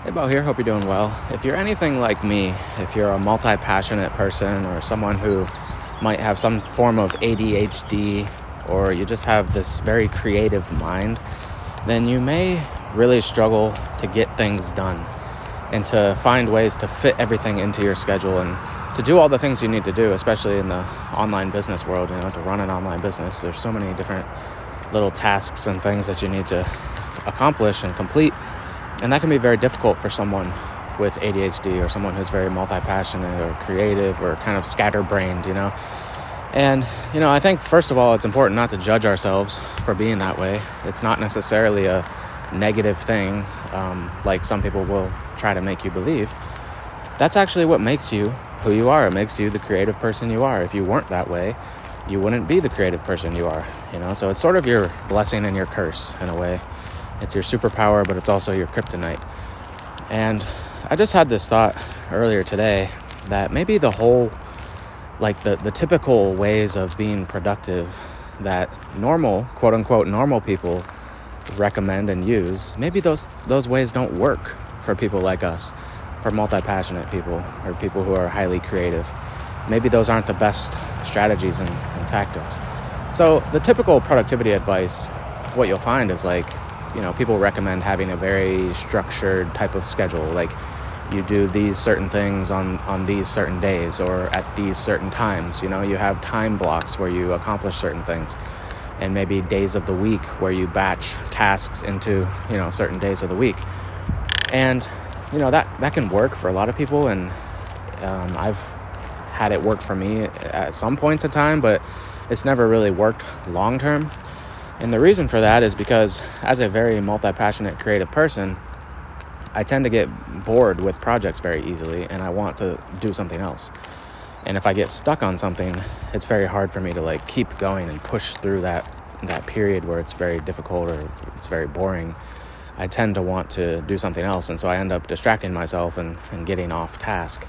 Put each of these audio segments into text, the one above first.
Hey Bo here, hope you're doing well. If you're anything like me, if you're a multi-passionate person or someone who might have some form of ADHD, or you just have this very creative mind, then you may really struggle to get things done and to find ways to fit everything into your schedule and to do all the things you need to do, especially in the online business world, to run an online business. There's so many different little tasks and things that you need to accomplish and complete. And that can be very difficult for someone with ADHD or someone who's very multi-passionate or creative or kind of scatterbrained, And, I think, first of all, it's important not to judge ourselves for being that way. It's not necessarily a negative thing, like some people will try to make you believe. That's actually what makes you who you are. It makes you the creative person you are. If you weren't that way, you wouldn't be the creative person you are, So it's sort of your blessing and your curse in a way. It's your superpower, but it's also your kryptonite. And I just had this thought earlier today that maybe the whole, the typical ways of being productive that normal, quote unquote, normal people recommend and use, maybe those ways don't work for people like us, for multi-passionate people or people who are highly creative. Maybe those aren't the best strategies and tactics. So the typical productivity advice, what you'll find is people recommend having a very structured type of schedule, like you do these certain things on these certain days or at these certain times. You have time blocks where you accomplish certain things, and maybe days of the week where you batch tasks into, certain days of the week. And, that can work for a lot of people, and I've had it work for me at some points in time, but it's never really worked long term. And the reason for that is because as a very multi-passionate creative person, I tend to get bored with projects very easily, and I want to do something else. And if I get stuck on something, it's very hard for me to keep going and push through that period where it's very difficult or it's very boring. I tend to want to do something else, and so I end up distracting myself and getting off task.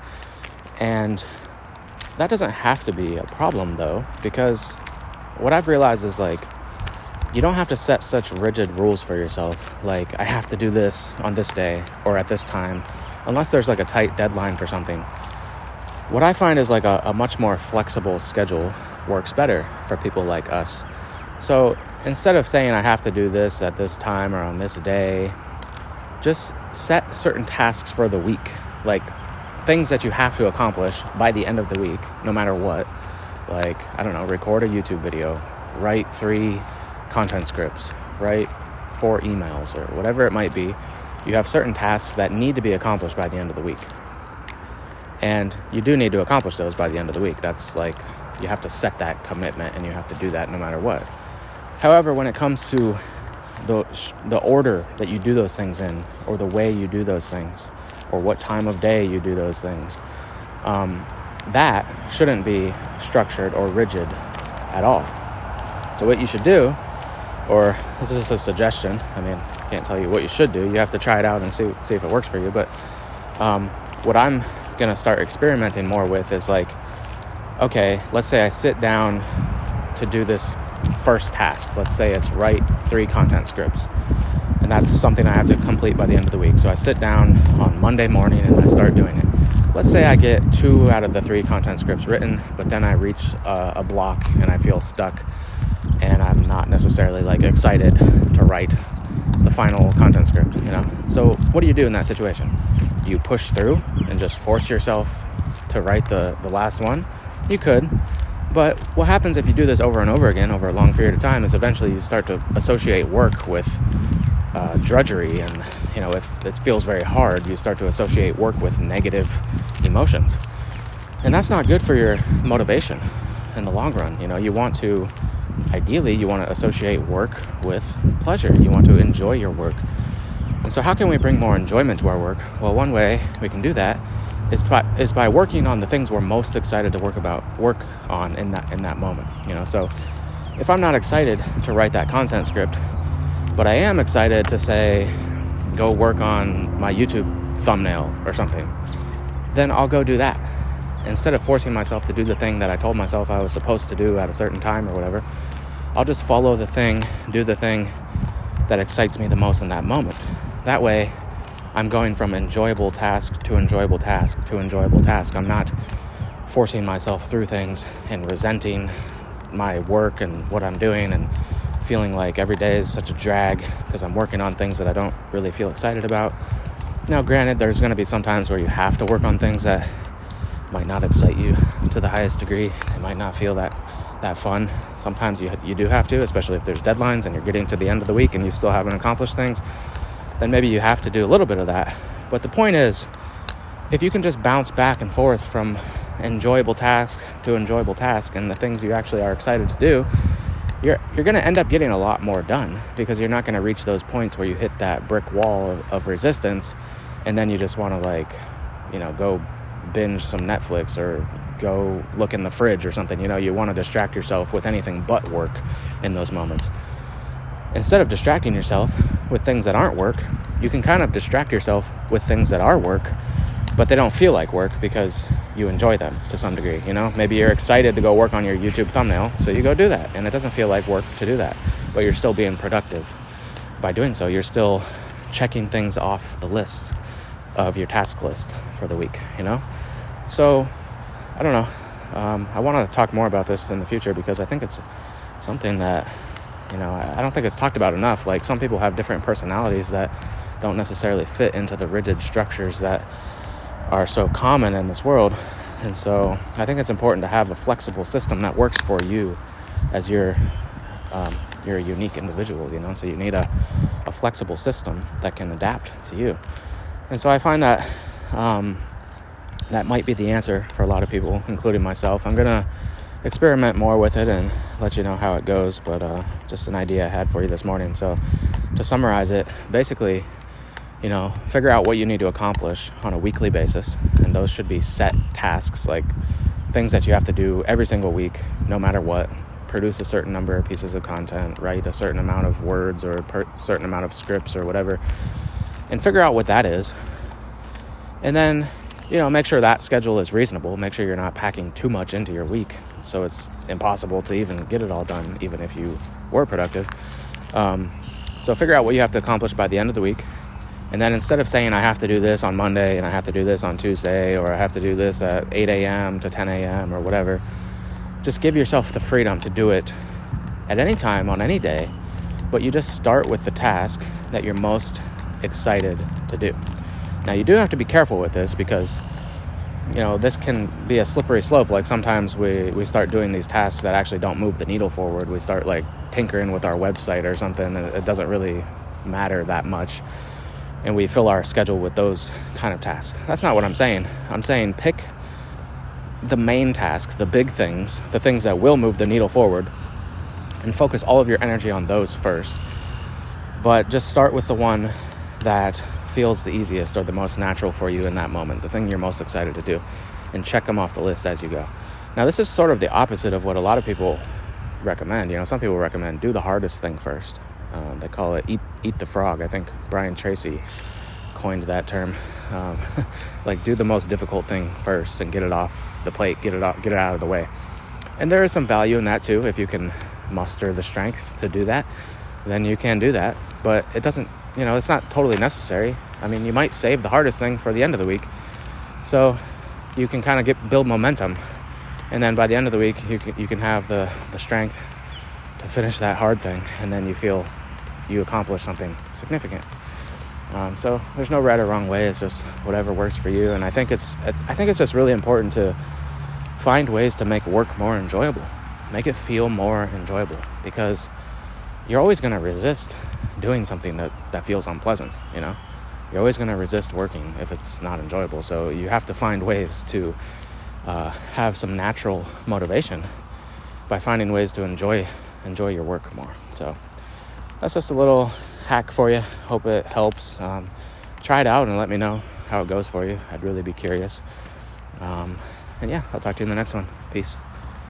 And that doesn't have to be a problem though, because what I've realized is you don't have to set such rigid rules for yourself. I have to do this on this day or at this time, unless there's a tight deadline for something. What I find is a much more flexible schedule works better for people like us. So instead of saying I have to do this at this time or on this day, just set certain tasks for the week, things that you have to accomplish by the end of the week, no matter what. Record a YouTube video, write 3 content scripts, write 4 emails, or whatever it might be. You have certain tasks that need to be accomplished by the end of the week. And you do need to accomplish those by the end of the week. That's you have to set that commitment, and you have to do that no matter what. However, when it comes to the order that you do those things in, or the way you do those things, or what time of day you do those things, that shouldn't be structured or rigid at all. So what you should do, or this is a suggestion, I can't tell you what you should do, you have to try it out and see if it works for you, but what I'm going to start experimenting more with is okay, let's say I sit down to do this first task. Let's say it's write 3 content scripts, and that's something I have to complete by the end of the week. So I sit down on Monday morning and I start doing it. Let's say I get 2 out of the 3 content scripts written, but then I reach a block and I feel stuck, and I'm not necessarily excited to write the final content script, So what do you do in that situation? Do you push through and just force yourself to write the last one? You could, but what happens if you do this over and over again over a long period of time is eventually you start to associate work with drudgery, and if it feels very hard, you start to associate work with negative emotions, and that's not good for your motivation in the long run. Ideally you want to associate work with pleasure. You want to enjoy your work. And so how can we bring more enjoyment to our work? Well, one way we can do that is by working on the things we're most excited to work on in that moment. So if I'm not excited to write that content script, but I am excited to say go work on my YouTube thumbnail or something, then I'll go do that. Instead of forcing myself to do the thing that I told myself I was supposed to do at a certain time or whatever, I'll just follow the thing, do the thing that excites me the most in that moment. That way, I'm going from enjoyable task to enjoyable task to enjoyable task. I'm not forcing myself through things and resenting my work and what I'm doing and feeling like every day is such a drag because I'm working on things that I don't really feel excited about. Now, granted, there's going to be some times where you have to work on things that might not excite you to the highest degree. It might not feel that fun. Sometimes you do have to, especially if there's deadlines and you're getting to the end of the week and you still haven't accomplished things. Then maybe you have to do a little bit of that. But the point is, if you can just bounce back and forth from enjoyable task to enjoyable task and the things you actually are excited to do, you're going to end up getting a lot more done, because you're not going to reach those points where you hit that brick wall of resistance and then you just want to go binge some Netflix or go look in the fridge or something. You want to distract yourself with anything but work in those moments. Instead of distracting yourself with things that aren't work, you can kind of distract yourself with things that are work, but they don't feel like work because you enjoy them to some degree. Maybe you're excited to go work on your YouTube thumbnail, so you go do that, and it doesn't feel like work to do that, but you're still being productive by doing so. You're still checking things off the list of your task list for the week. So I don't know. I want to talk more about this in the future, because I think it's something that I don't think it's talked about enough. Like, some people have different personalities that don't necessarily fit into the rigid structures that are so common in this world. And so I think it's important to have a flexible system that works for you as you're a unique individual, so you need a flexible system that can adapt to you. And so I find that that might be the answer for a lot of people, including myself. I'm going to experiment more with it and let you know how it goes, but just an idea I had for you this morning. So to summarize it, basically, figure out what you need to accomplish on a weekly basis, and those should be set tasks, like things that you have to do every single week, no matter what. Produce a certain number of pieces of content, write a certain amount of words or a certain amount of scripts or whatever, and figure out what that is. And then, make sure that schedule is reasonable. Make sure you're not packing too much into your week, so it's impossible to even get it all done, even if you were productive. So figure out what you have to accomplish by the end of the week. And then, instead of saying I have to do this on Monday and I have to do this on Tuesday, or I have to do this at 8 a.m. to 10 a.m. or whatever, just give yourself the freedom to do it at any time on any day, but you just start with the task that you're most excited to do. Now, you do have to be careful with this, because this can be a slippery slope. Like, sometimes we start doing these tasks that actually don't move the needle forward. We start tinkering with our website or something, and it doesn't really matter that much, and we fill our schedule with those kind of tasks. That's not what I'm saying. I'm saying pick the main tasks, the big things, the things that will move the needle forward, and focus all of your energy on those first. But just start with the one that feels the easiest or the most natural for you in that moment, the thing you're most excited to do, and check them off the list as you go. Now, this is sort of the opposite of what a lot of people recommend. Some people recommend do the hardest thing first. They call it eat the frog. I think Brian Tracy coined that term. Do the most difficult thing first and get it off the plate, get it out of the way. And there is some value in that too. If you can muster the strength to do that, then you can do that. But it doesn't, it's not totally necessary. I mean, you might save the hardest thing for the end of the week, so you can kind of build momentum, and then by the end of the week, you can have the strength to finish that hard thing, and then you feel you accomplished something significant. So there's no right or wrong way. It's just whatever works for you. And I think it's just really important to find ways to make work more enjoyable, make it feel more enjoyable, because you're always going to resist doing something that feels unpleasant. You're always going to resist working if it's not enjoyable. So you have to find ways to have some natural motivation by finding ways to enjoy your work more. So that's just a little hack for you. Hope it helps. Try it out and let me know how it goes for you. I'd really be curious. And yeah, I'll talk to you in the next one. Peace.